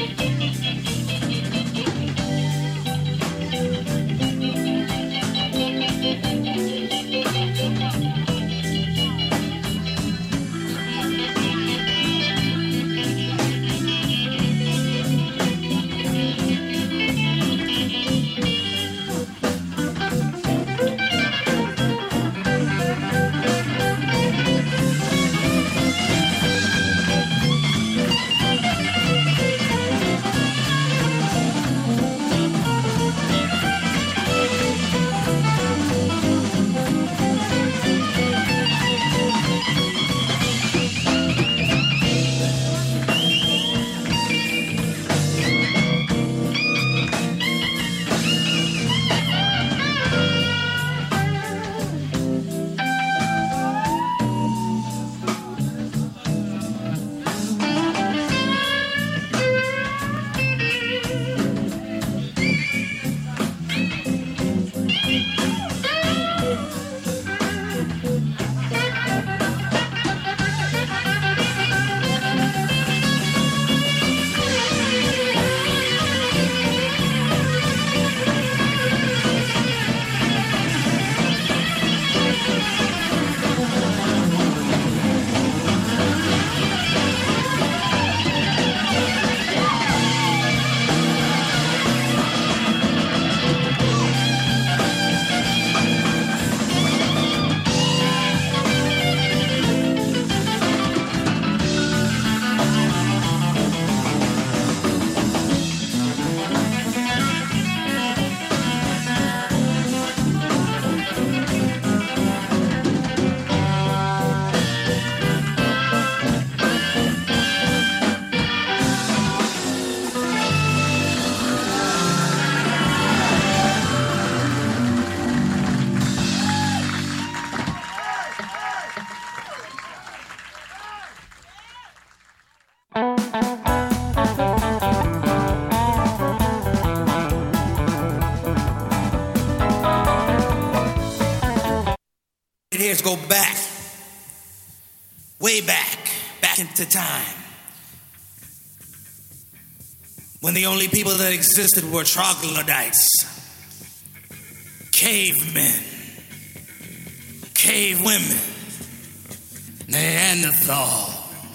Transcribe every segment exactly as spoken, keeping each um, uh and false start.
Here's go back, way back, back into time, when the only people that existed were troglodytes, cavemen, cave women, Neanderthal,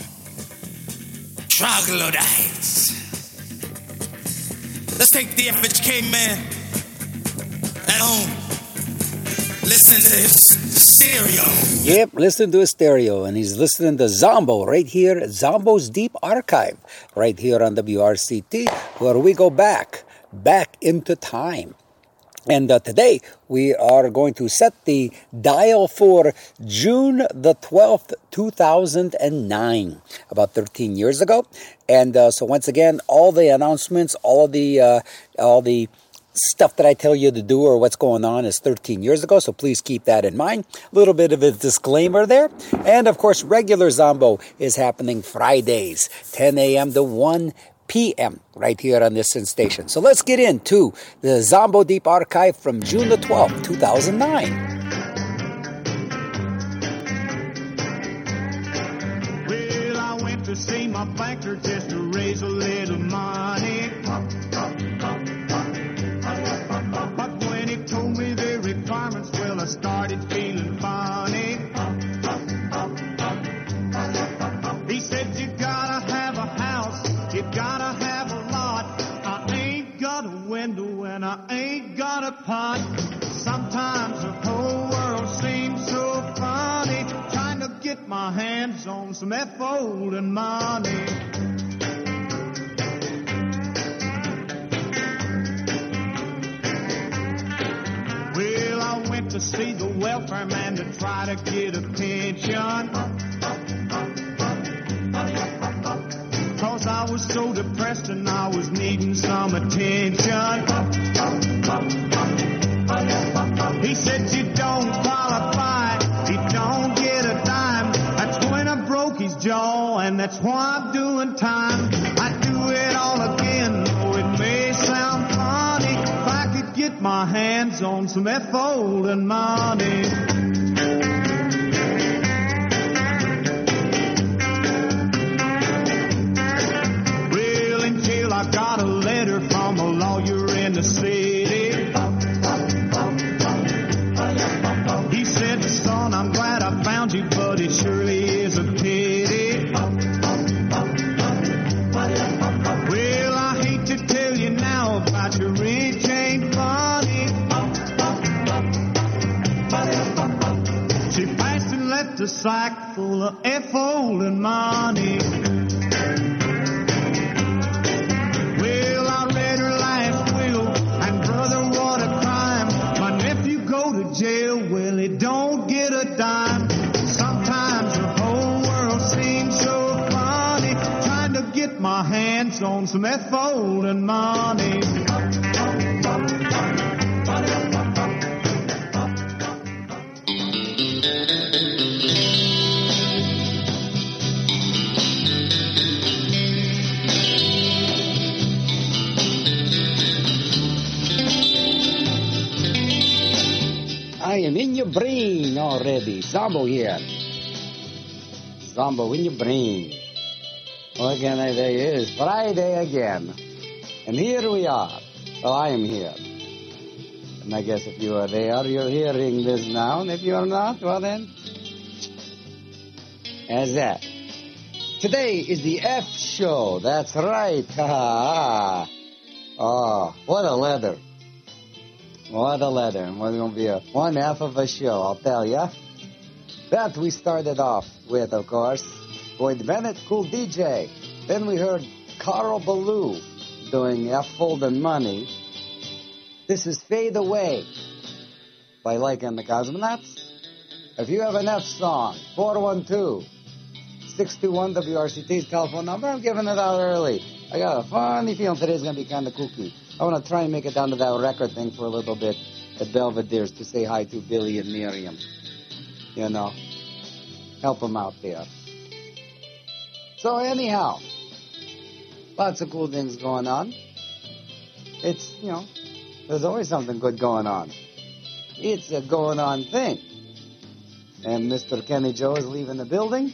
troglodytes. Let's take the average caveman at home. Listen to his stereo. Yep, listen to his stereo. And he's listening to Zombo right here at Zombo's Deep Archive, right here on W R C T, where we go back, back into time. And uh, today we are going to set the dial for June the twelfth, two thousand nine, about thirteen years ago. And uh, so once again, all the announcements, all of the, uh, all the stuff that I tell you to do or what's going on is thirteen years ago, so please keep that in mind. A little bit of a disclaimer there. And of course, regular Zombo is happening Fridays, ten a.m. to one p.m. right here on this station. So let's get into the Zombo Deep Archive from June the twelfth, two thousand nine. Well, I went to see my banker just to raise a little money. But when he told me the requirements, well, I started feeling funny. He said, you gotta have a house, you gotta have a lot. I ain't got a window and I ain't got a pot. Sometimes the whole world seems so funny, trying to get my hands on some F-folding money. Well, I went to see the welfare man to try to get a pension, 'cause I was so depressed and I was needing some attention. He said, you don't qualify, you don't get a dime. That's when I broke his jaw, and that's why I'm doing time. I'd do it all again, though it may sound funny, if I could get my hands on some F-folding money. I got a letter from a lawyer in the city. He said, son, I'm glad I found you, but it surely is a pity. Well, I hate to tell you now about your rich ain't funny. She passed and left a sack full of F-folding money. Well, I read her last will, and brother, what a crime. My nephew go to jail, well, he don't get a dime. Sometimes the whole world seems so funny, trying to get my hands on some F-folding money. I am in your brain already. Zombo here. Zombo in your brain. What can I say? It is Friday again. And here we are. Well, I am here. And I guess if you are there, you're hearing this now. And if you're not, well then, as that. Today is the F show. That's right. Ha ha. Oh, what a leather. What a leather. What's going to be a one half of a show, I'll tell ya. That we started off with, of course, Boyd Bennett, Cool D J. Then we heard Carl Ballou doing F-Folding Money. This is Fade Away by Like and the Cosmonauts. If you have an F song, four one two, six two one, W R C T's telephone number. I'm giving it out early. I got a funny feeling today's going to be kind of kooky. I want to try and make it down to that record thing for a little bit at Belvedere's to say hi to Billy and Miriam. You know, help them out there. So anyhow, lots of cool things going on. It's, you know, there's always something good going on. It's a going on thing. And Mister Kenny Joe is leaving the building.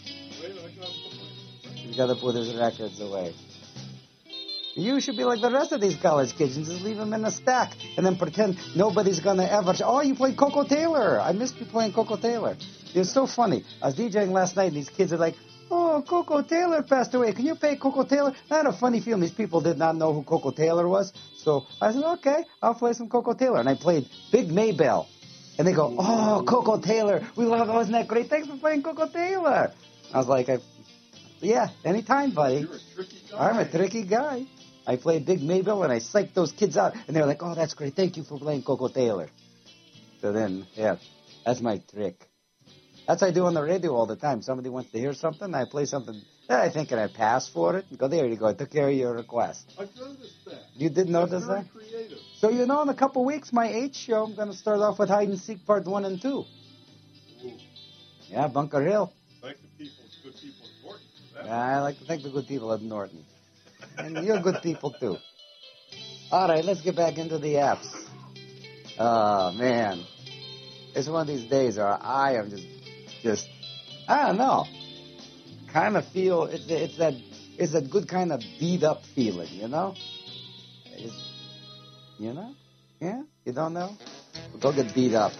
He's got to put his records away. You should be like the rest of these college kids and just leave them in a stack and then pretend nobody's going to ever... Oh, you played Coco Taylor. I missed you playing Coco Taylor. It's so funny. I was DJing last night and these kids are like, oh, Coco Taylor passed away. Can you play Coco Taylor? I had a funny feeling these people did not know who Coco Taylor was. So I said, okay, I'll play some Coco Taylor. And I played Big Maybelle. And they go, oh, Coco Taylor. We love it. Wasn't that great? Thanks for playing Coco Taylor. I was like, I, yeah, anytime, buddy. You're a tricky guy. I'm a tricky guy. I played Big Maybelle, and I psyched those kids out. And they were like, oh, that's great. Thank you for playing Coco Taylor. So then, yeah, that's my trick. That's what I do on the radio all the time. Somebody wants to hear something, I play something that I think, and I pass for it. And go, there you go. I took care of your request. I've noticed that. You did notice very that? Creative. So, you know, in a couple weeks, my eighth show, I'm going to start off with Hide and Seek Part one and two. Ooh. Yeah, Bunker Hill. Thank the people, good people in Norton for that. Yeah, I like to thank the good people at Norton. And you're good people, too. All right, let's get back into the apps. Oh, man. It's one of these days where I am just, just, I don't know. Kind of feel, it's, it's that, it's that good kind of beat-up feeling, you know? It's, you know? Yeah? You don't know? Well, go get beat up.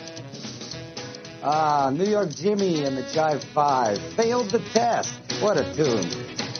Ah, New York Jimmy and the Jive Five failed the test. What a tune.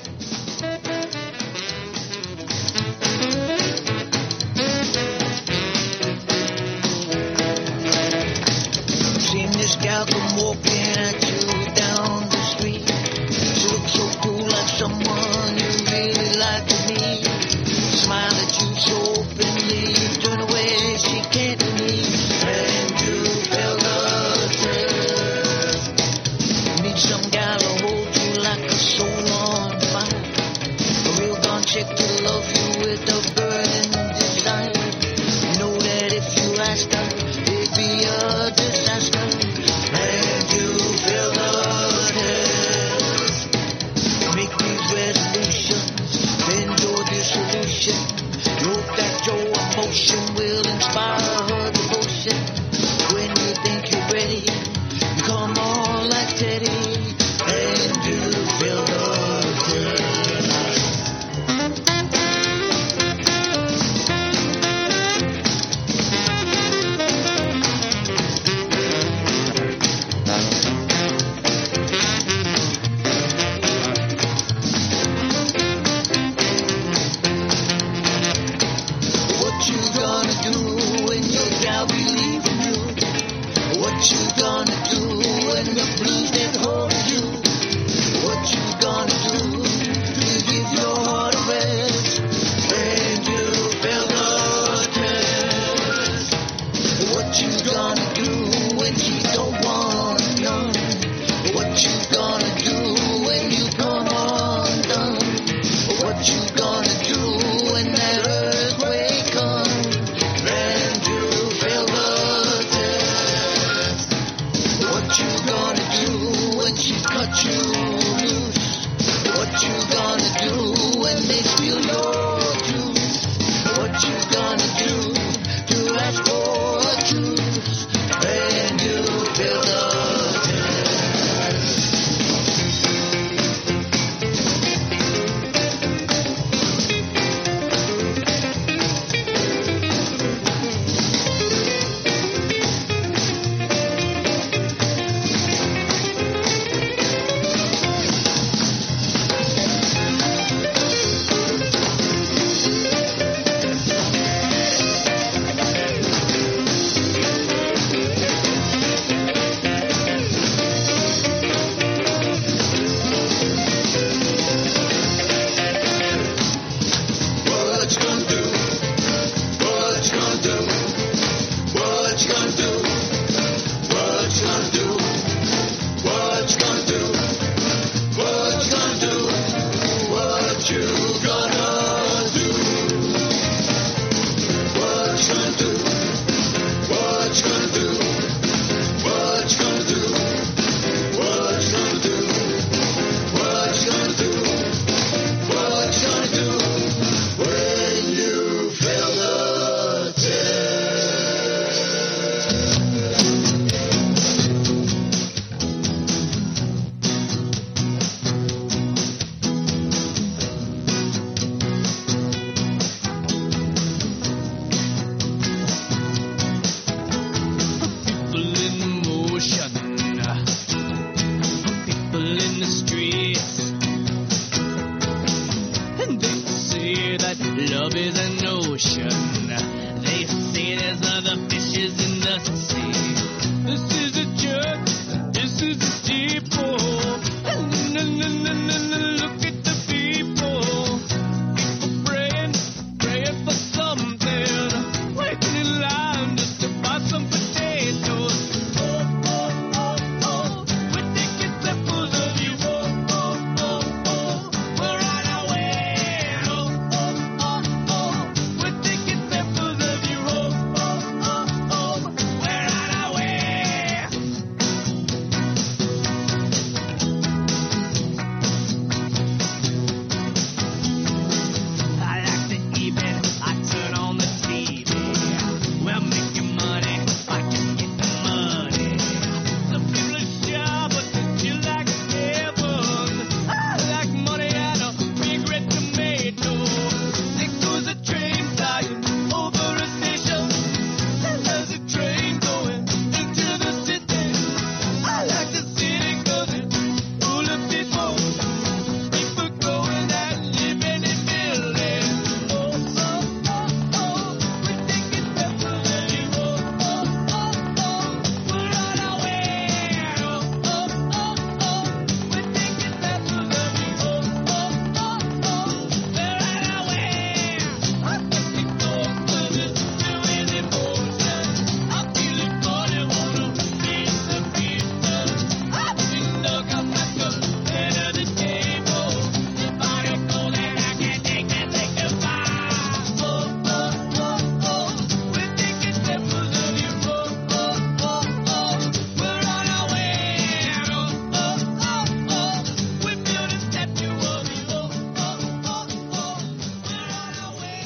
Seen this gal come walking at you down the street. She looks so cool, like someone you really like to meet. Smile at you so openly, turn away, she can't believe. And you feel the thrill. Meet some gal who holds you like a soul on fire. A real gone chick to love you with a burning desire. You know that if you ask her, it'd be a disaster. And you feel the test. Make these resolutions, then your dissolution. You hope that your emotion will inspire her devotion. When you think you're ready, you come on like Teddy. And you feel the test. that love is an ocean. They say there's other fishes in the sea. This is a church, this is a steeple. Look at the people, people praying, praying for something, waiting in line just to buy some potatoes. Oh, oh, oh, oh, we're taking samples of you. Oh, oh, oh, oh, we're on our way. Oh, oh, oh, oh, we're taking samples of you. Oh, oh, oh, oh, we're on our way. I like the evening, I turn on the T V. We're making money, I just get the money. Some people are shy, but they chill like heaven. I like money and a big red tomato. There goes a train flying over a station. There's a train going into the city. I like the city 'cause it's full of people. People going and living in buildings. Oh, oh, oh, oh, we're taking samples of you. Oh, oh, oh, oh, we're on our way. Oh, oh, oh, oh, we're taking samples of you. Oh, oh, oh, oh, we're on our way. I think it goes to this feeling emotion. I feel it funny, wanna feel the people. I've been dug up at the head of the table. The body cold and I can't take that, take the fire. Oh, oh, oh, oh, we're taking samples of you. Oh, oh, oh, oh, we're on our way. Oh, oh, oh, oh, we built a statue of you. Oh, oh, oh, oh, we're on our way.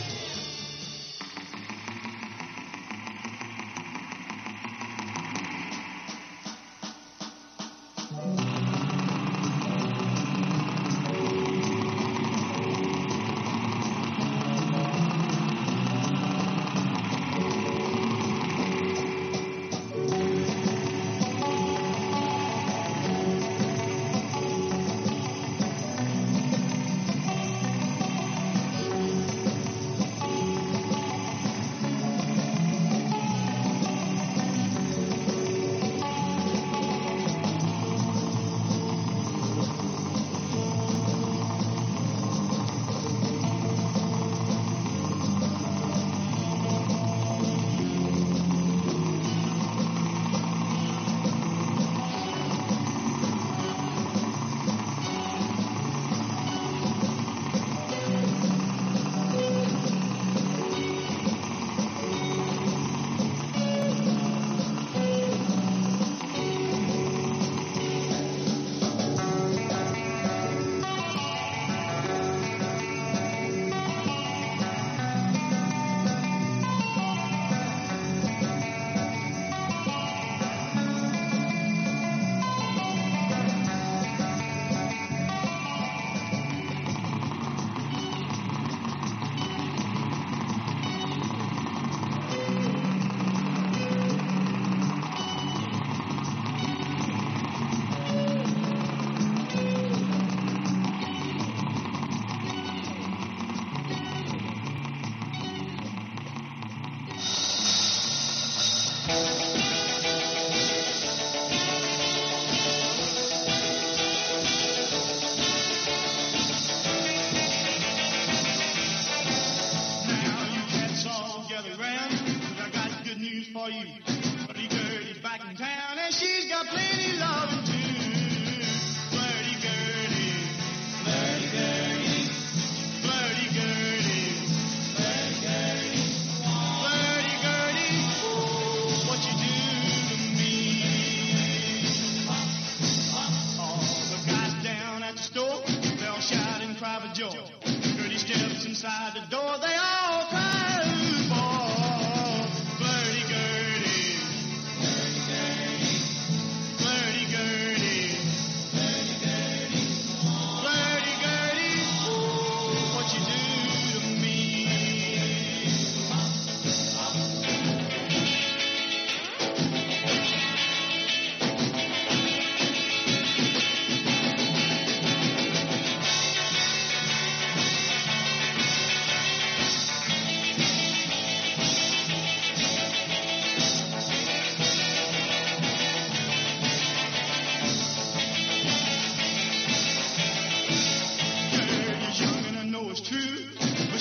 Now you cats all gather round, 'cause I got good news for you. Flirty Gertie's back in town, and she's got plenty loving too. Flirty Gertie, Flirty Gertie, Flirty Gertie, Flirty Gertie, Flirty Gertie, ooh, what you do to me. All the guys down at the store, they all shout and cry for joy. Gertie steps inside the door, they all cry ooh, for Flirty Gertie, Flirty Gertie, Flirty Gertie, Flirty Gertie, Flirty Gertie, ooh, what you do to me.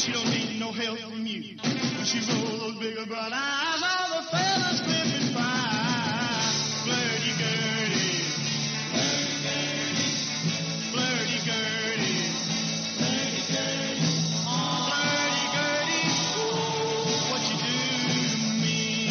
she don't need no help from you. When she rolls those big brown eyes, all the fellas flipping by. Flirty Gertie, flirty Gertie, flirty Gertie, flirty Gertie, ooh, what you do to me.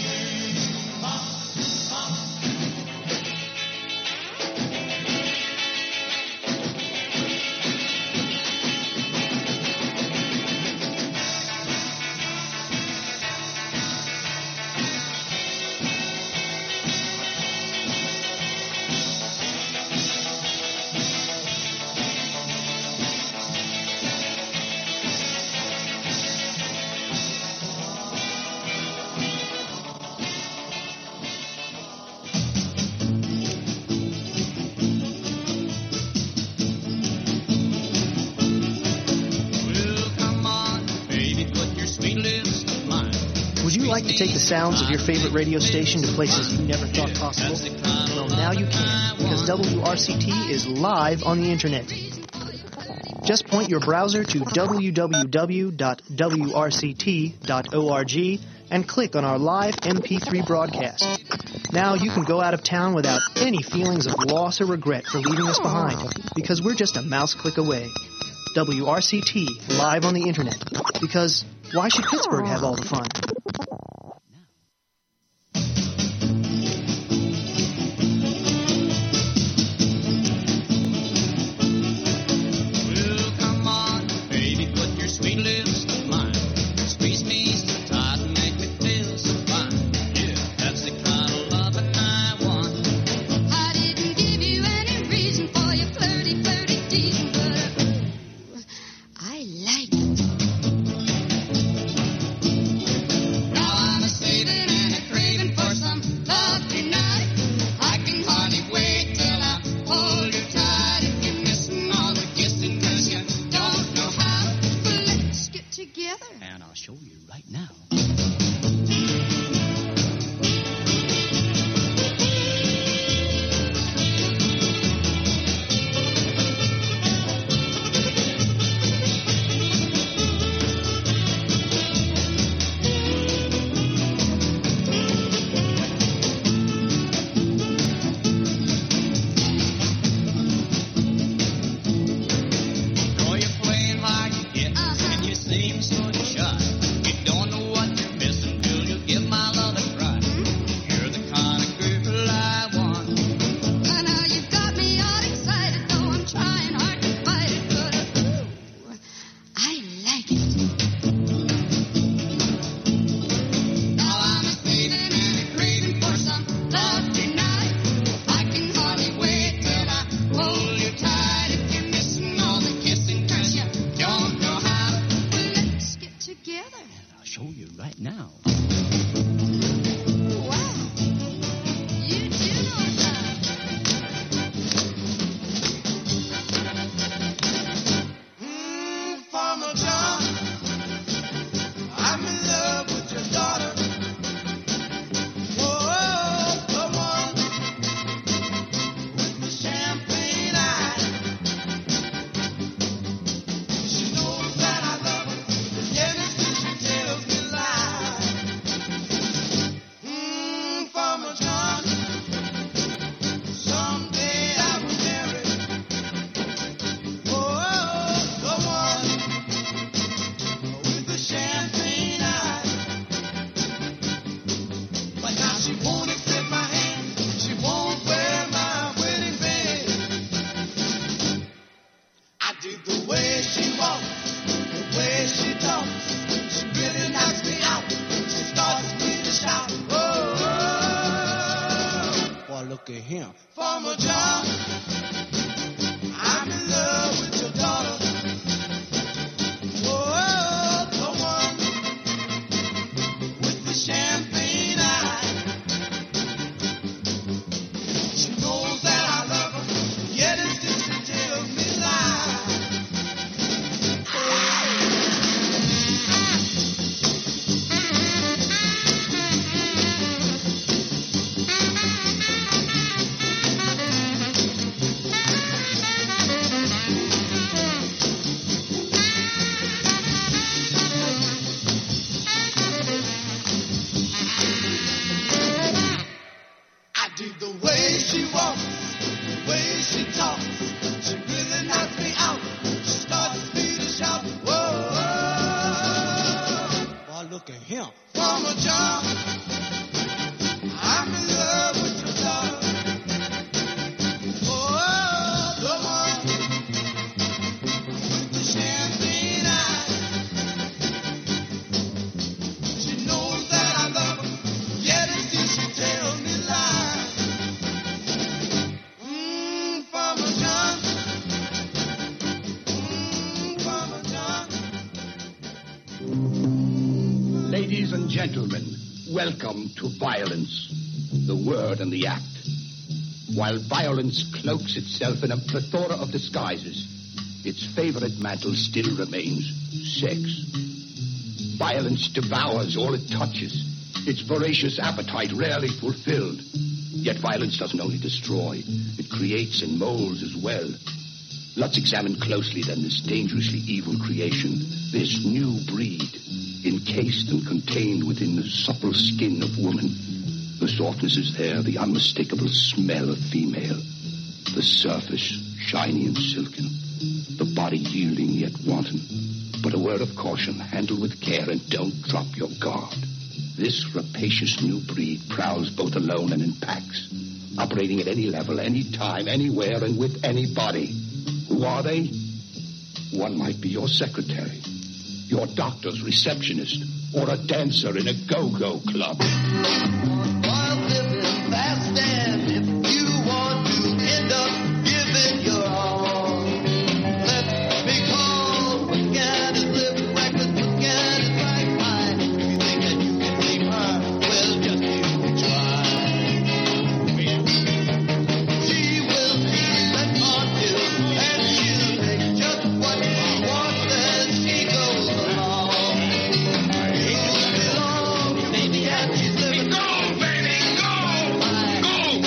Would you like to take the sounds of your favorite radio station to places you never thought possible? Well, now you can, because W R C T is live on the internet. Just point your browser to w w w dot w r c t dot org and click on our live M P three broadcast. Now you can go out of town without any feelings of loss or regret for leaving us behind, because we're just a mouse click away. W R C T, live on the internet. Because why should Pittsburgh have all the fun? Well, come on, baby, put your sweet lips to mine. Squeeze me so tight and make me feel so fine. Yeah, that's the kind of loving I want. I didn't give you any reason for your flirty, flirty teasing, but ooh, I like it. Now I'm a saving and a craving for some love tonight. I can hardly wait till I hold you tight. If you're missing all the kissing 'cause you don't know how, well, let's get together. And I'll show you right now. Girl, you're playing hard to get, and you seem so shy. You don't know what you're missing till you give my love a try. You're the kind of girl I want. I know you've got me all excited, though I'm trying hard to fight it, but ooh, I like it. Now I'm a saving and a craving for some love tonight. I can hardly wait till I hold you tight. If you're missing all the kissing 'cause you don't know how, well, let's get together. I'll show you right now. Wow, you do know love. Mm, Farmer John, I'm in love with your daughter. Whoa, the one with the champagne eyes. She knows that I love her, but yet still she tells me lies. Mm, Farmer John, someday I will marry. Oh, the one with the champagne eyes. But now she won't accept my hand. She won't wear my wedding band. I dig the way she walks, the way she talks. She really knocks me out. She starts me to shout. Oh, boy, look at him. Farmer John, I'm in love with your daughter. Oh, the one with the champagne eyes. She knows that I love her, yet it's still she tells me lies. John. I'm in love with your daughter. Oh, the one with the champagne eyes. She knows that I love her, yet it's still she tells me lies. Mmm, Farmer John. Mmm, Farmer John. Ladies and gentlemen, welcome to violence, the word and the act. While violence cloaks itself in a plethora of disguises, its favorite mantle still remains sex. Violence devours all it touches, its voracious appetite rarely fulfilled. Yet violence doesn't only destroy, it creates and molds as well. Let's examine closely then this dangerously evil creation, this new breed, encased and contained within the supple skin of woman. The softness is there, the unmistakable smell of female. The surface, shiny and silken. The body yielding yet wanton. But a word of caution, handle with care and don't drop your guard. This rapacious new breed prowls both alone and in packs, operating at any level, any time, anywhere, and with anybody. Who are they? One might be your secretary, your doctor's receptionist, or a dancer in a go-go club. While living fast, and if you want to end up giving your all, let me call. Weekend is living reckless, weekend is right high. If you think that you can take her, well, just give it a try. She will sleep and until, and she'll take just what you want as she goes along. Baby, and she's living. Go, baby, go! Go!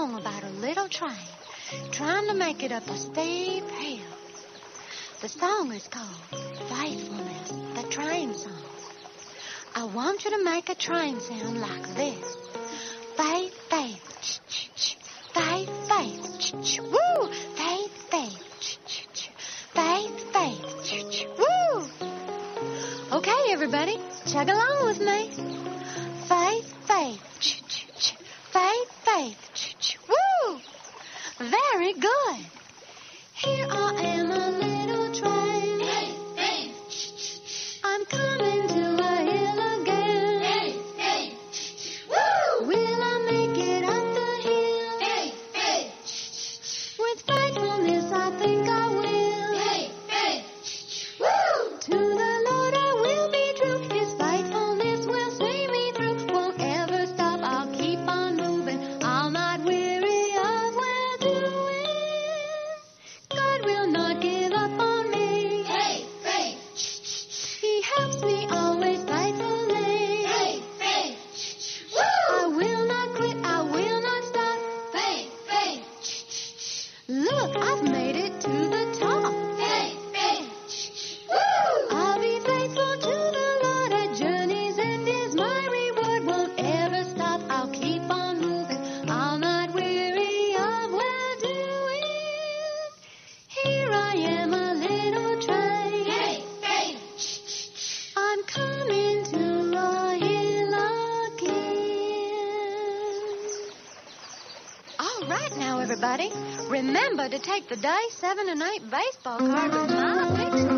song about a little train trying to make it up a steep hill. The song is called Faithfulness, the train song. I want you to make a train sound like this. Faith, faith, ch-ch-ch. Faith, faith, ch-ch. Woo! Faith, faith, ch-ch-ch. Faith, faith, ch-ch. Woo! Okay, everybody, chug along with me. Faith, faith, ch-ch-ch. Faith, faith, ch-ch. Woo! Very good. Here I am, a little train. Faith, faith, ch-ch-ch. I'm coming to a hill again. Faith, faith, ch-ch. Woo! Will I make it up the hill? Faith, faith, ch-ch. With faithfulness, I think I will. Faith, faith, ch-ch. Woo! To the Lord I will be true. His faithfulness will see me through. Won't ever stop. I'll keep on moving. I'll not weary of well doing. God will not give up on me. Faith, faith, ch-ch. He helps me always faithfully. Faith, faith, ch-ch. Woo! I will not quit. I will not stop. Faith, faith, ch-ch. Look, I've made it to the top. Faith, faith, ch-ch. Woo! I'll be faithful to the Lord. At journey's end is my reward. Won't ever stop. I'll keep on moving. I'll not weary of well doing. Here I am, a little train. Faith, faith, ch-ch. I'm coming to a hill again. All right now, everybody. Remember to take the day seven and eight baseball card with my picture.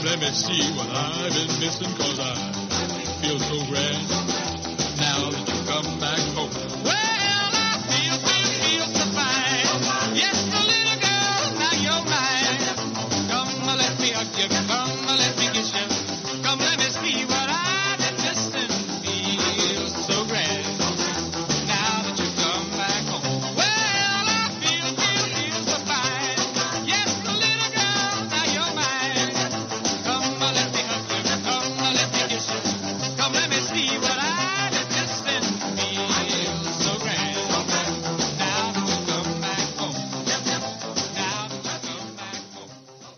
let me see what I've been missing, cause I feel so grand now that you come back home. Well, I feel, feel, feel so fine. Yes, the little girl, now you're mine. Come, let me hug you. Come, let me kiss you. Come, let me see what I've been missing. Feel so grand now that you come back home. Well, I feel, feel, feel so fine. Yes, the little girl, now you're mine. Come, let me hug you. Come, let me kiss you. Come, let me see what I've been missing. Feel so grand now that you come back home. Now that you come back home.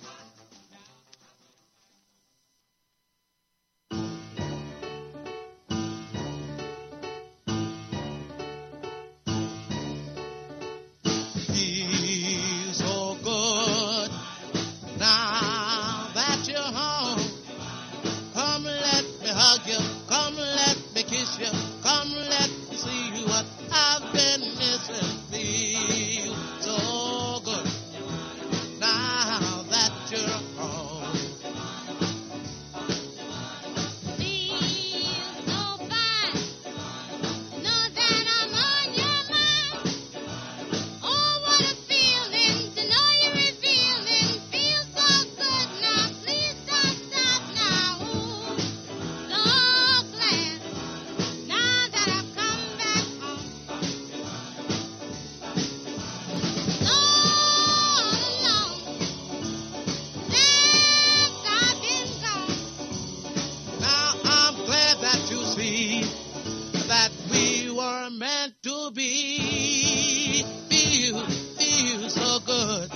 Feel so good now that you're home. Come, let me hug you. Come, let me kiss you. Come, let me see what I've been missing. Feel so good now that you're home. Feel so fine. Know that I'm on your mind. Oh, what a feeling to know you're revealing. Feel so good now. Please don't stop now. Ooh, so glad now that I've come back home. All alone since I've been gone. Now I'm glad that you see that we were meant to be. Feel, feel so good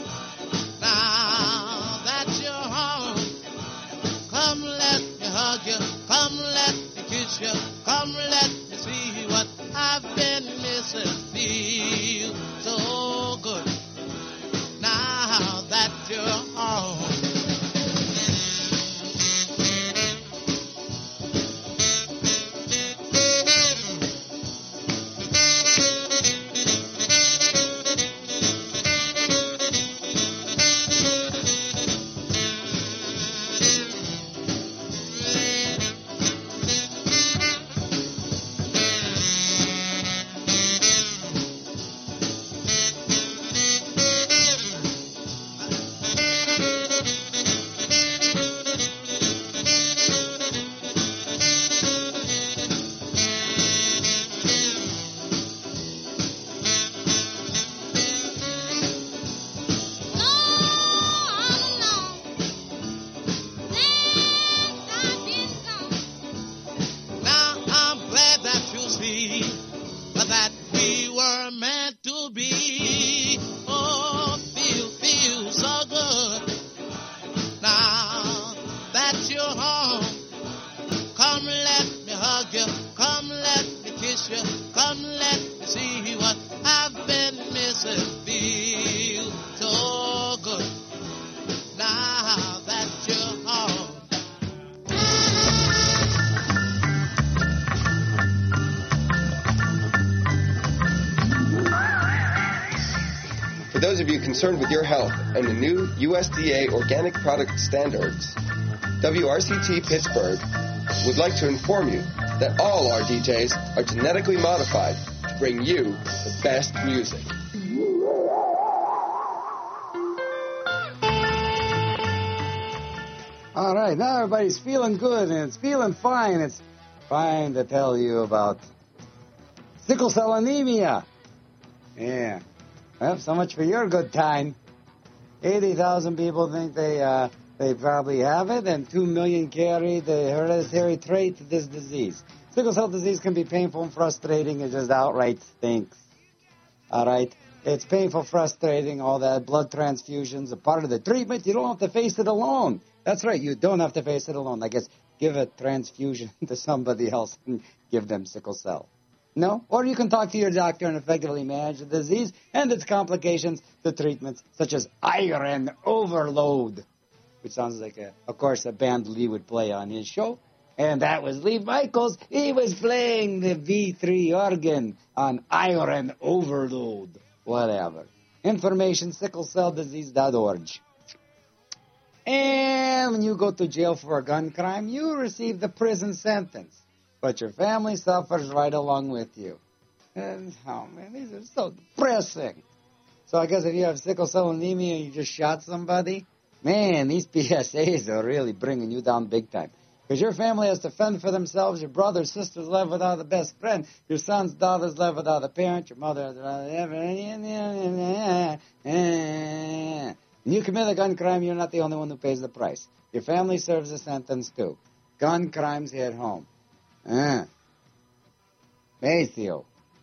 now that you're home. Come, let me hug you. Come, let me kiss you. Come, let me see what I've been missing. Feel so good now that you're home. Now I'm glad that you see that we were meant to be. Oh, feel, feel so good now that you're home. Come, let me hug you. Come, let me kiss you. Come, let me see what I've been missing. Feel so good now that you're home. For those of you concerned with your health and the new U S D A organic product standards, W R C T Pittsburgh would like to inform you that all our D Js are genetically modified to bring you the best music. All right, now everybody's feeling good and it's feeling fine. It's fine to tell you about sickle cell anemia. Yeah. Well, so much for your good time. eighty thousand people think they uh, they probably have it, and two million carry the hereditary trait of this disease. Sickle cell disease can be painful and frustrating. It just outright stinks. All right? It's painful, frustrating, all that. Blood transfusions are part of the treatment. You don't have to face it alone. That's right. You don't have to face it alone. I guess give a transfusion to somebody else and give them sickle cell. No? Or you can talk to your doctor and effectively manage the disease and its complications through treatments such as iron overload, which sounds like, a, of course, a band Lee would play on his show. And that was Lee Michaels. He was playing the V three organ on iron overload. Whatever. Information, sickle cell disease dot org. And when you go to jail for a gun crime, you receive the prison sentence. But your family suffers right along with you. And, oh, man, these are so depressing. So I guess if you have sickle cell anemia and you just shot somebody, man, these P S As are really bringing you down big time. Because your family has to fend for themselves. Your brothers, sisters left without a best friend. Your sons, daughters left without a parent. Your mother has... When you commit a gun crime, you're not the only one who pays the price. Your family serves a sentence too. Gun crimes hit home. Uh. Maceo.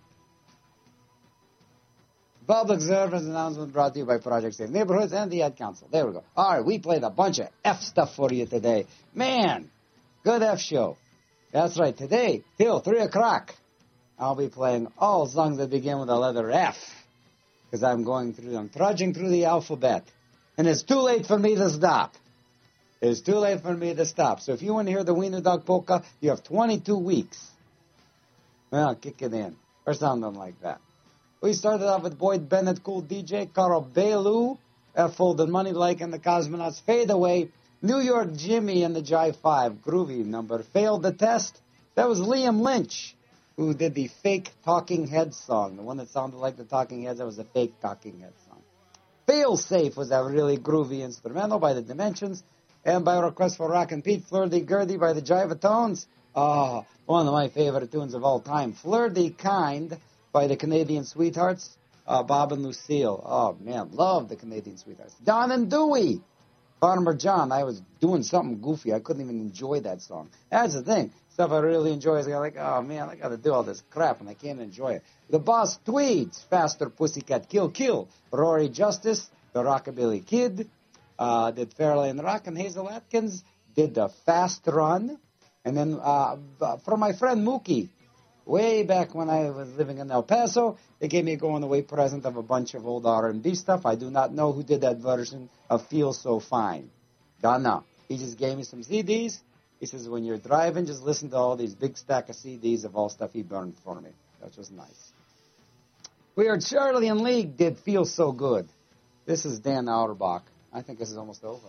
Public service announcement brought to you by Project Safe Neighborhoods and the Ad Council. There we go. All right, we played a bunch of F stuff for you today. Man, good F show. That's right. Today, till three o'clock, I'll be playing all songs that begin with the letter F. Because I'm going through, I'm trudging through the alphabet. And it's too late for me to stop. It's too late for me to stop. So if you want to hear the Wiener Dog Polka, you have twenty-two weeks. Well, kick it in. Or something like that. We started off with Boyd Bennett, Cool D J, Carl Belu, F Folded Money Like and the Cosmonauts, Fade Away, New York Jimmy and the Jive Five, Groovy number, Failed the Test. That was Liam Lynch, who did the fake Talking Heads song. The one that sounded like the Talking Heads, that was a fake Talking Heads song. Fail Safe was a really groovy instrumental by the Dimensions, and by request for Rock and Pete, Flirty Gurdy by the Jive Tones. Oh, one of my favorite tunes of all time, Flirty Kind, by the Canadian Sweethearts, uh, Bob and Lucille. Oh, man, love the Canadian Sweethearts. Don and Dewey, Farmer John. I was doing something goofy. I couldn't even enjoy that song. That's the thing. Stuff I really enjoy is like, oh, man, I got to do all this crap, and I can't enjoy it. The Boss Tweeds, Faster Pussycat Kill Kill. Rory Justice, the Rockabilly Kid, uh, did Fairlane Rock, and Hazel Atkins did the Fast Run. And then uh, from my friend Mookie, way back when I was living in El Paso, they gave me a going-away present of a bunch of old R and B stuff. I do not know who did that version of Feel So Fine. Don't know. He just gave me some C Ds. He says, when you're driving, just listen to all these big stack of C Ds of all stuff he burned for me. That was nice. We heard Charlie and League did Feel So Good. This is Dan Auerbach. I think this is almost over.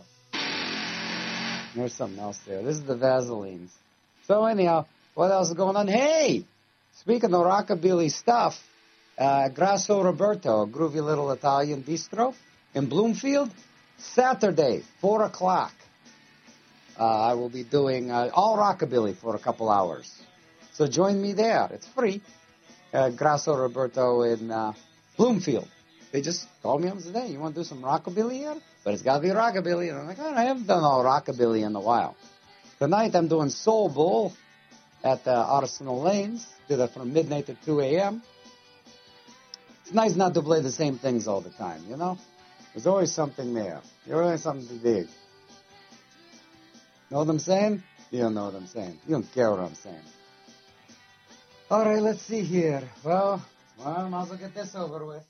There's something else there. This is the Vaselines. So anyhow, what else is going on? Hey! Speaking of rockabilly stuff, uh, Grasso Roberto, a groovy little Italian bistro in Bloomfield, Saturday, four o'clock. Uh, I will be doing uh, all rockabilly for a couple hours. So join me there. It's free. Uh, Grasso Roberto in uh, Bloomfield. They just called me up and said, hey, you want to do some rockabilly here? But it's got to be rockabilly. And I'm like, oh, I haven't done all rockabilly in a while. Tonight I'm doing Soul Bowl at uh, Arsenal Lanes. Do that from midnight to two a.m. It's nice not to play the same things all the time, you know? There's always something there. There's always something to dig. Know what I'm saying? You don't know what I'm saying. You don't care what I'm saying. All right, let's see here. Well, well, I might as well get this over with.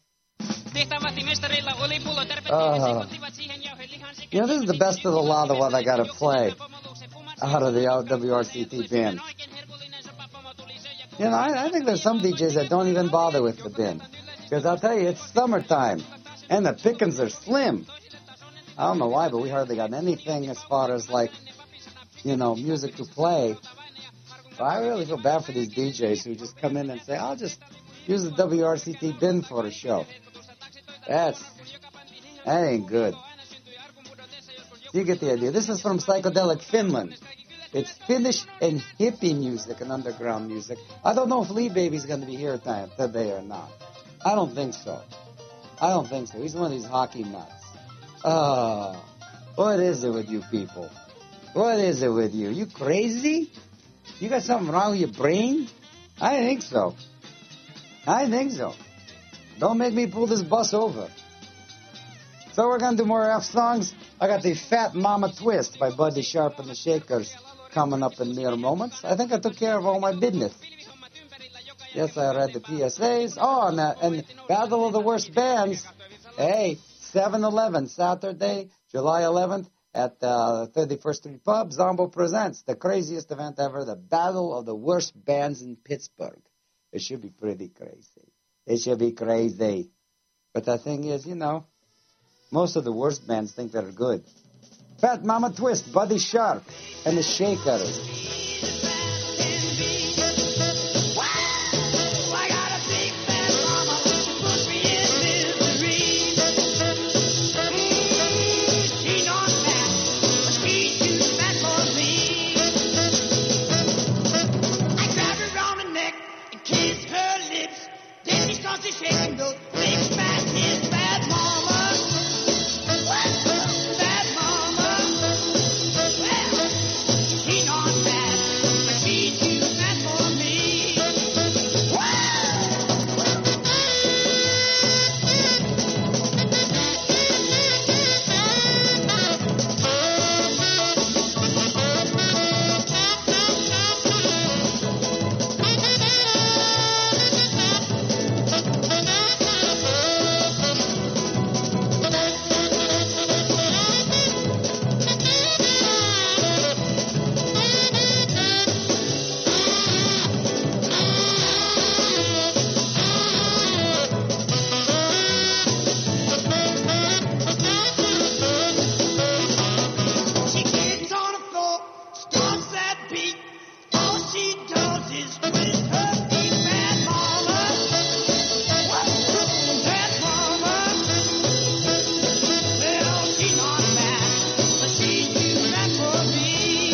Uh, you know, this is the best of the lot of what I got to play out of the W R C T bin. You know, I, I think there's some D Js that don't even bother with the bin. Because I'll tell you, it's summertime, and the pickings are slim. I don't know why, but we hardly got anything as far as, like, you know, music to play. So I really feel bad for these D Js who just come in and say, I'll just use the W R C T bin for a show. That's, that ain't good. You get the idea. This is from Psychedelic Finland. It's Finnish and hippie music and underground music. I don't know if Lee Baby's going to be here today or not. I don't think so. I don't think so. He's one of these hockey nuts. Oh, what is it with you people? What is it with you? You crazy? You got something wrong with your brain? I think so. I think so. Don't make me pull this bus over. So we're going to do more F songs. I got the Fat Mama Twist by Buddy Sharp and the Shakers coming up in mere moments. I think I took care of all my business. Yes, I read the P S As. Oh, and, uh, and Battle of the Worst Bands. Hey, seven eleven, Saturday, July eleventh, at uh, thirty-first Street Pub. Zombo presents the craziest event ever, the Battle of the Worst Bands in Pittsburgh. It should be pretty crazy. It should be crazy. But the thing is, you know, most of the worst bands think they're good. Fat Mama Twist, Buddy Sharp, and the Shakers. Shaking those big fat hips, bad mama. Bad mama. Well, she's not bad, but she's too fat for me. She gets on the floor, starts that beat. All she does is twist her feet. Bad mama. Bad mama. Well, she's not bad, but she's too bad for me.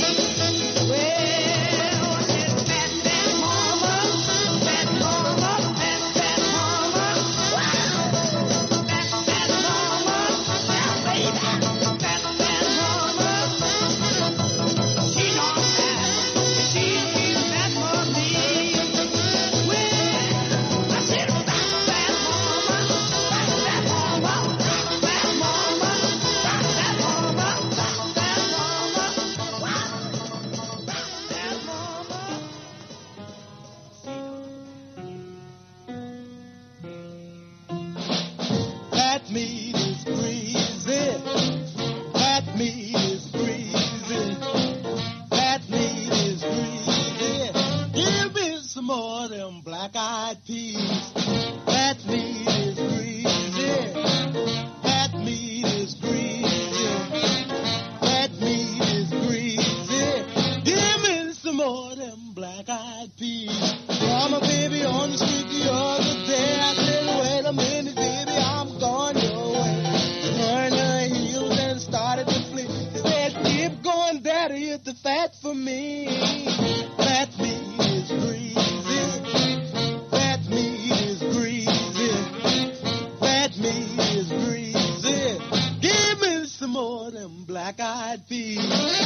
Well, I said, bad, bad mama. Bad mama. Bad, bad mama. Bad, bad mama. Well, baby. Bad, bad mama. She's not bad, but she's too bad for me. Well, I said, bad, bad mama. Bad, bad mama. Bad mama. Bad, bad mama. Bad mama. Bad mama. That meat is greasy. That meat is greasy. That meat is greasy. Give me some more of them black-eyed peas. That meat is greasy. That meat is greasy. That meat is greasy. Give me some more of them black-eyed peas. Saw my baby on the street the other day. I said, wait a minute, baby, I'm going your way. Turned her heels and started to flee. Said, keep going, daddy, it's the fat for me. That meat is greasy. That meat is greasy. That meat is greasy. Give me some more of them black-eyed peas.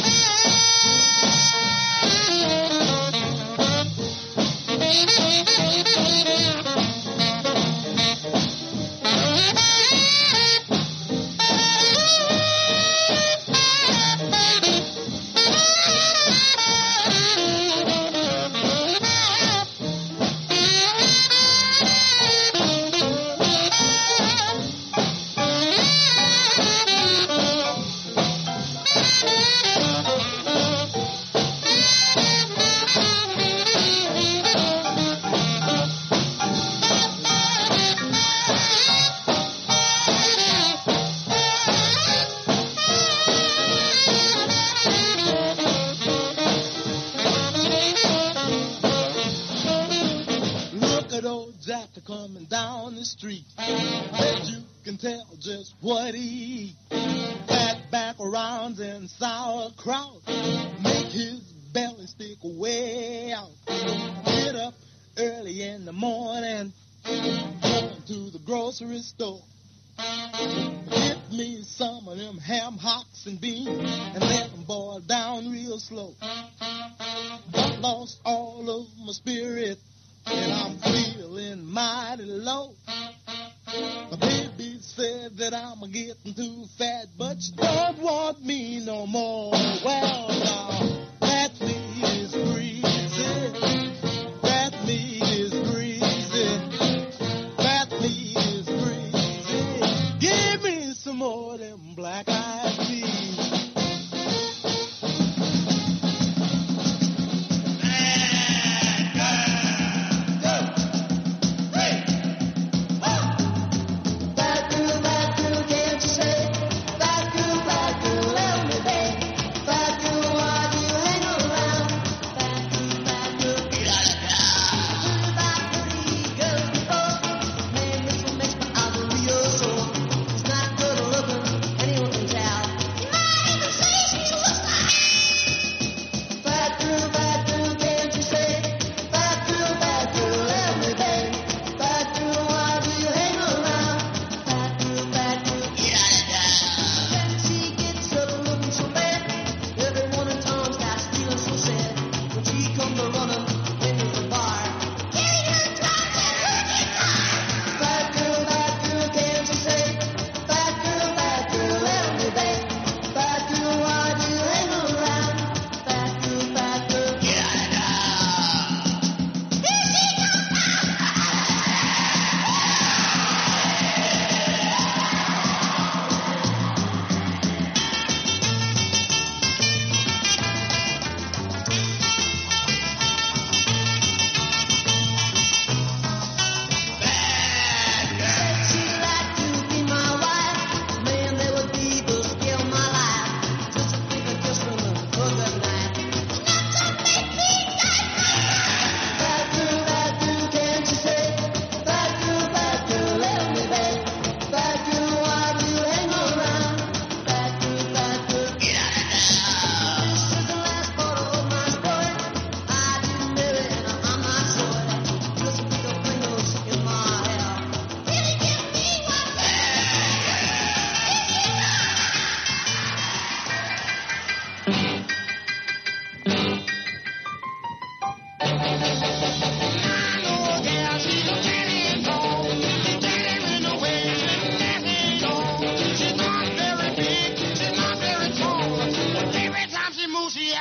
Look at old Jack coming down the street. Bet you can tell just what he eat. Fat back around and sauerkraut. Make his belly stick way out. Get up early in the morning. Go to the grocery store. Get me some of them ham hocks and beans and let them boil down real slow. I lost all of my spirit and I'm feeling mighty low. My baby said that I'm getting too fat, but she don't want me no more. Well, now, that meat is greasy. That meat is greasy. That meat is greasy. Give me some more of them black-eyed peas. Bad girl, bad girl, can't you say? Bad girl, bad girl, let me be.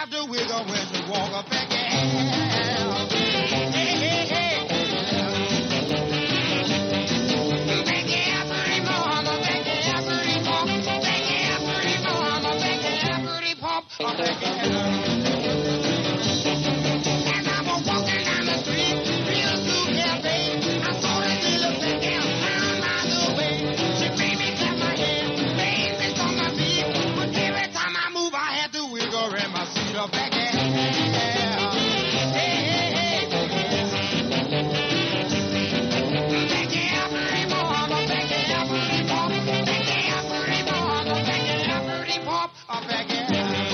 have to wiggle when to walk up back here. Hey, hey, hey, hey. Back here, pretty mama, back here, pretty pump. Back here, pretty mama, back here, pretty pump. Back here. As I was walking down the street, real blue cafe, I saw this little black gal down by the way. She made me clap my hands, made me stomp my feet. But every time I move, I had to wiggle in my seat up back here. Hey, hey, hey. Back here, pretty mama, back here, pretty pop. Back here, pretty mama, back here, pretty pop. Back here.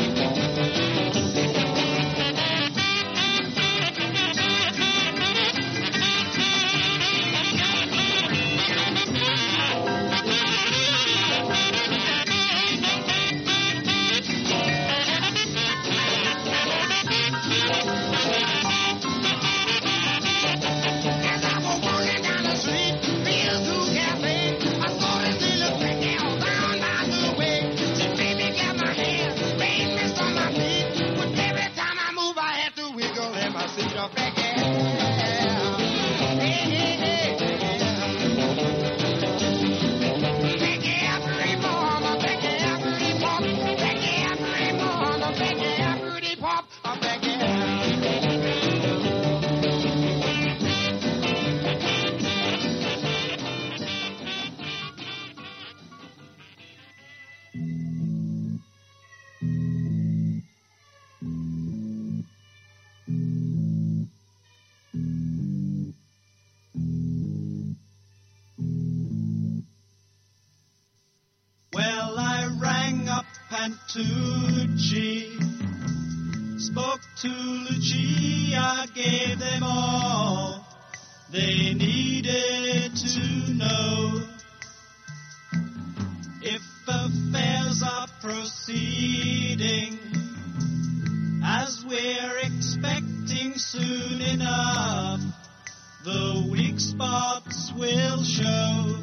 Well, I rang up Pantucci, spoke to Lucia, gave them all they needed to know. If affairs are proceeding as we're expecting soon enough, the weak spots will show.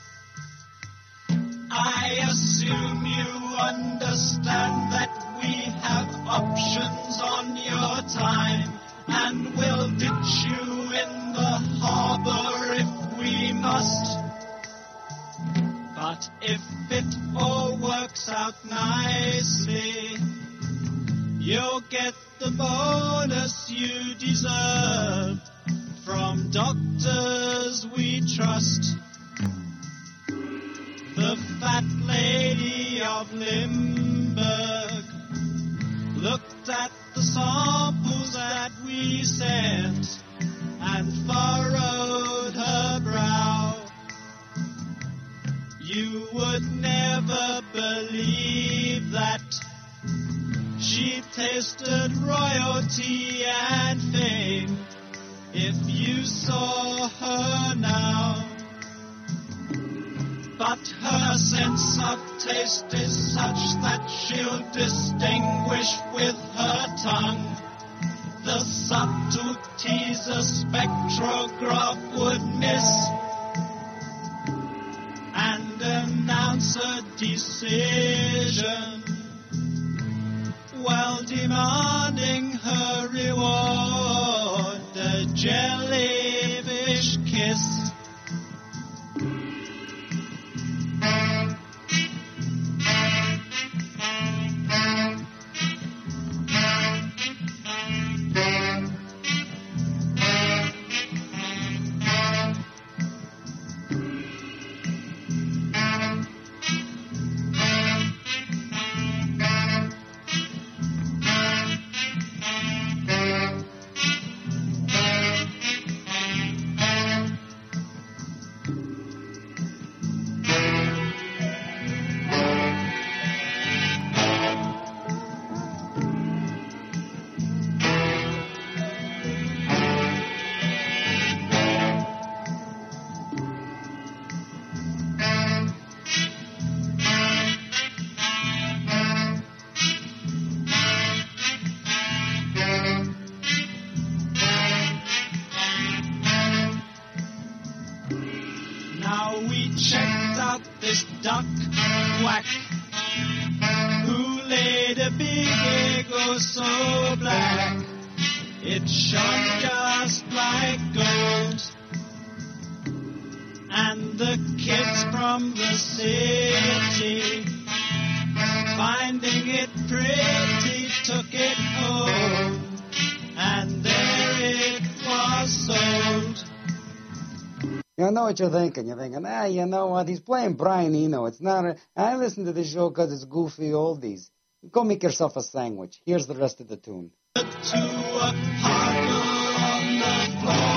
I assume you understand that we have options on your time, and we'll ditch you in the harbor if we must. But if it all works out nicely, you'll get the bonus you deserve from doctors we trust. The fat lady of Limburg looked at the samples that we sent and furrowed her brow. You would never believe that she tasted royalty and fame if you saw her now. But her sense of taste is such that she'll distinguish with her tongue the subtleties a spectrograph would miss, and announce a decision while demanding her reward, a jellyfish kiss. Now we checked out this duck quack who laid a big egg, oh so black, it shone just like gold. And the kids from the city, finding it pretty, took it home, and there it was sold. You know what you're thinking. You're thinking, ah, you know what? He's playing Brian Eno. It's not a... I listen to the show because it's goofy oldies. Go make yourself a sandwich. Here's the rest of the tune. To a puddle on the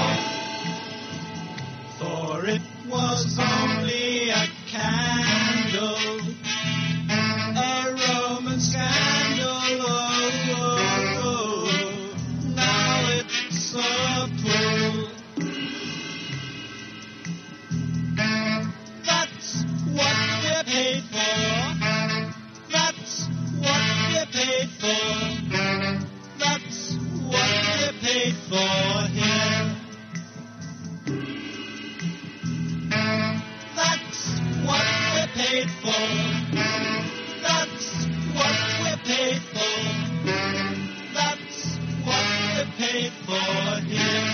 floor, for it was only a candle, a Roman scandal. Oh, oh, oh. Now it's a pool. That's what we're paid for. That's what we're paid for. That's what we're paid for here. That's what we're paid for. That's what we're paid for. That's what we're paid for here.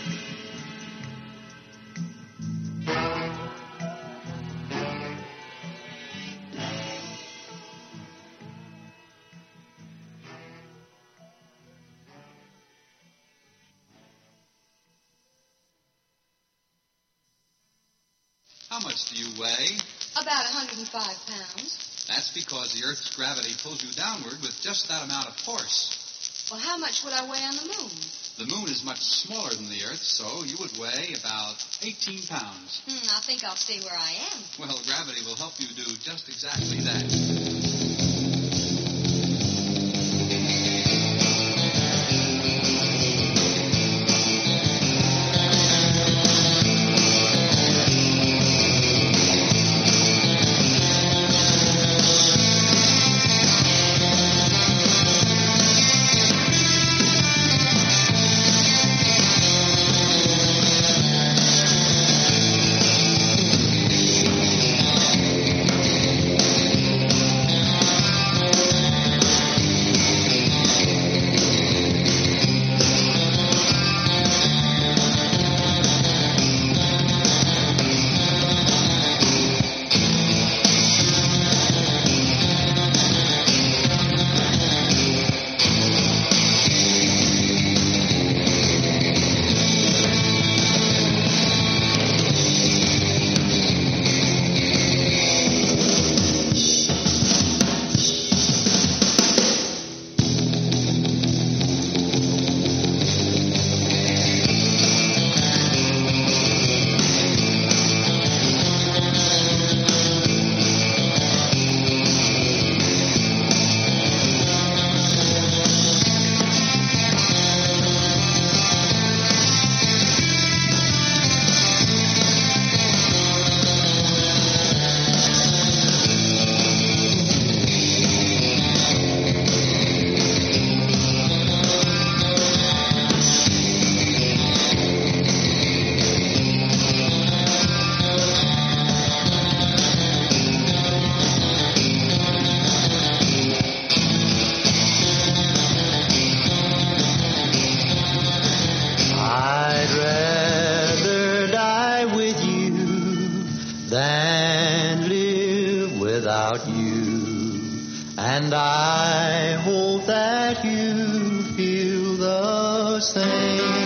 How much do you weigh? About one hundred five pounds. That's because the Earth's gravity pulls you downward with just that amount of force. Well, how much would I weigh on the moon? The moon is much smaller than the Earth, so you would weigh about eighteen pounds. Hmm, I think I'll stay where I am. Well, gravity will help you do just exactly that. without you. And I hope that you feel the same.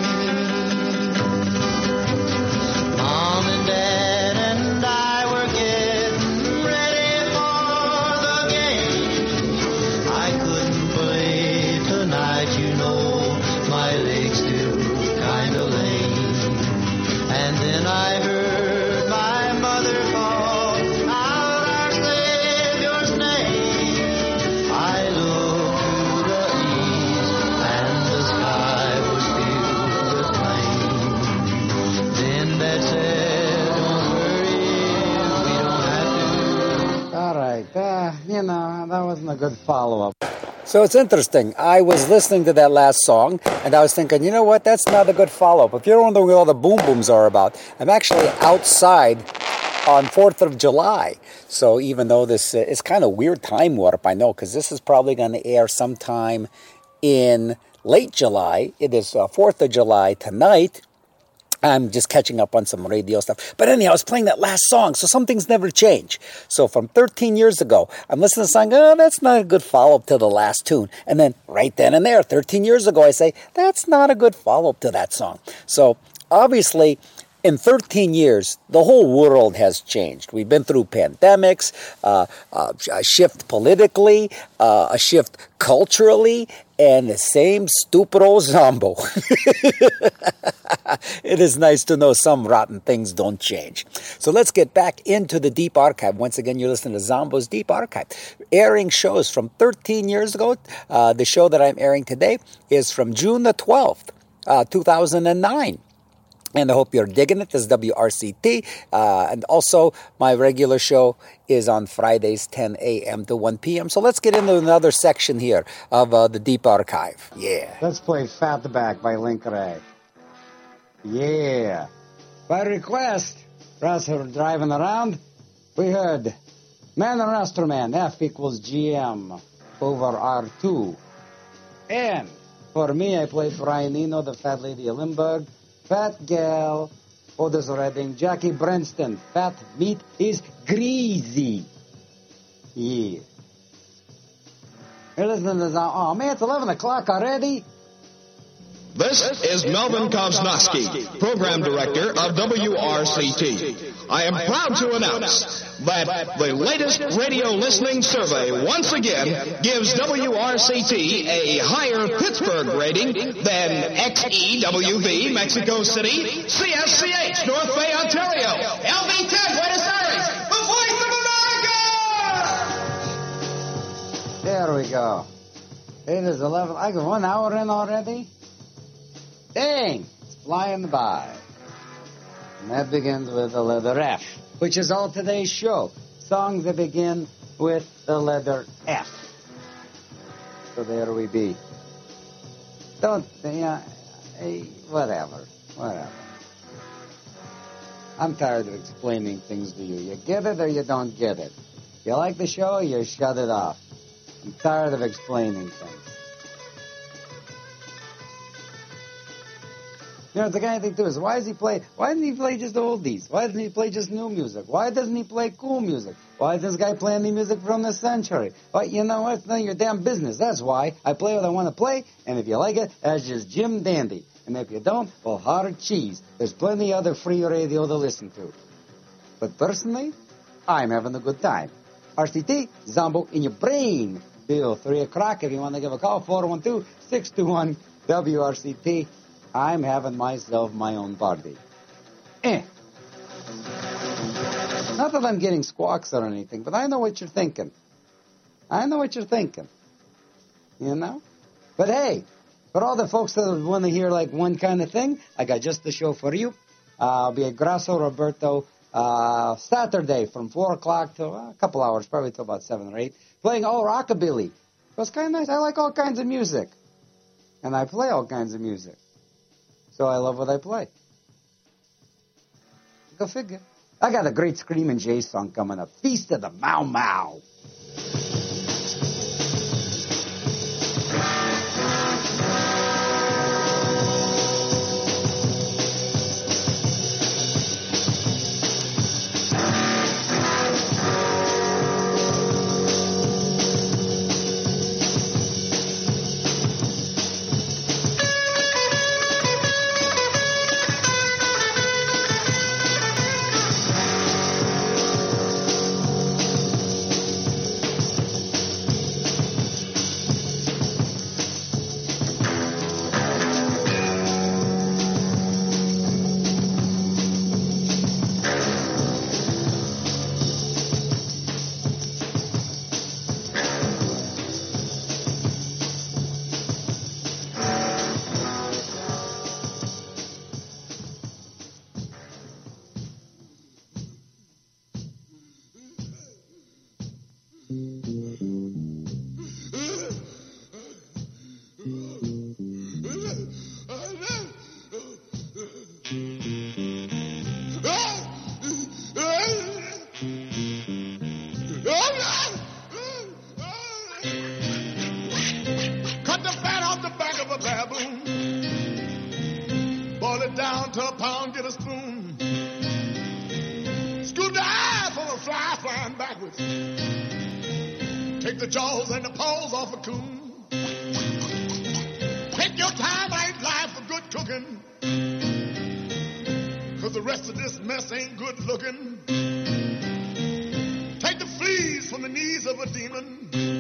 Mom and Dad and I were getting ready for the game. I couldn't play tonight, you know, my legs still kind of lame. And then I heard my mother call out our Savior's name. I looked to the east and the sky was filled with flame. Then Dad said, don't worry, we don't have to. All right, uh, you know, that wasn't a good follow-up. So it's interesting. I was listening to that last song, and I was thinking, you know what, that's not a good follow-up. If you're wondering what all the boom booms are about, I'm actually outside on fourth of July. So even though this uh, it's kind of weird time warp, I know, because this is probably going to air sometime in late July. It is uh, fourth of July tonight. I'm just catching up on some radio stuff. But anyhow, I was playing that last song, so some things never change. So from thirteen years ago, I'm listening to the song, oh, that's not a good follow-up to the last tune. And then right then and there, thirteen years ago, I say, that's not a good follow-up to that song. So obviously, in thirteen years, the whole world has changed. We've been through pandemics, uh, uh, a shift politically, uh, a shift culturally, and the same stupid old Zombo. It is nice to know some rotten things don't change. So let's get back into the Deep Archive. Once again, you're listening to Zombo's Deep Archive. Airing shows from thirteen years ago. Uh, the show that I'm airing today is from June the twelfth, uh, two thousand nine. And I hope you're digging it. This is W R C T. Uh, and also, my regular show is on Fridays, ten a.m. to one p.m. So let's get into another section here of uh, the Deep Archive. Yeah. Let's play Fatback by Link Ray. Yeah. By request, for us who are driving around, we heard Man and Astroman, F equals G M over R two. And for me, I played Brian Eno, the Fat Lady of Limburg, Fat Gal, Otis Redding, Jackie Brenston. Fat meat is greasy. Yeah. You're listening to that. Oh, man, it's eleven o'clock already. This is Melvin Kovsnoski, Program Director of W R C T. I am proud to announce that the latest radio listening survey once again gives W R C T a higher Pittsburgh rating than X E W V, Mexico City, C S C H, North Bay, Ontario, L V ten, Buenos Aires, the voice of America! There we go. It is eleven. I got one hour in already. Dang, it's flying by. And that begins with the letter F, which is all today's show. Songs that begin with the letter F. So there we be. Don't, yeah, hey, whatever, whatever. I'm tired of explaining things to you. You get it or you don't get it. You like the show, you shut it off. I'm tired of explaining things. You know, the guy thing too is, why does he play, why doesn't he play just oldies? Why doesn't he play just new music? Why doesn't he play cool music? Why is this guy playing the music from the century? Well, you know what? It's none of your damn business. That's why I play what I want to play, and if you like it, that's just Jim Dandy. And if you don't, well, hard cheese. There's plenty other free radio to listen to. But personally, I'm having a good time. R C T, Zombo in your brain. Bill, three o'clock. If you want to give a call, four one two, six two one, W R C T. I'm having myself my own party. Eh. Not that I'm getting squawks or anything, but I know what you're thinking. I know what you're thinking. You know? But hey, for all the folks that want to hear like one kind of thing, I got just the show for you. Uh, I'll be at Grasso Roberto uh, Saturday from four o'clock to uh, a couple hours, probably till about seven or eight, playing all rockabilly. It was kind of nice. I like all kinds of music. And I play all kinds of music. So I love what I play. Go figure. I got a great Screamin' Jay song coming up. Feast of the Mau Mau. backwards. Take the jaws and the paws off a coon. Take your time, I ain't live for good cooking. Cause the rest of this mess ain't good looking. Take the fleas from the knees of a demon.